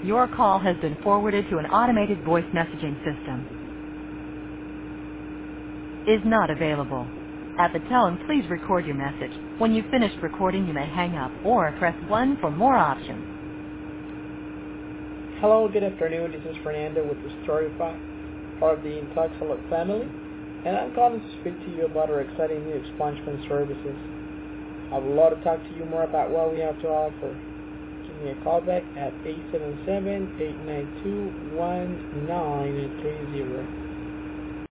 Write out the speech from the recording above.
Your call has been forwarded to an automated voice messaging system. Is not available. At the tone, please record your message. When you've finished recording, you may hang up or press 1 for more options. Hello, good afternoon. This is Fernando with Restorify, part of the Intoxalot family, and I'm calling to speak to you about our exciting new expungement services. I would love to talk to you more about what we have to offer. Give me a call back at 877-892-1930.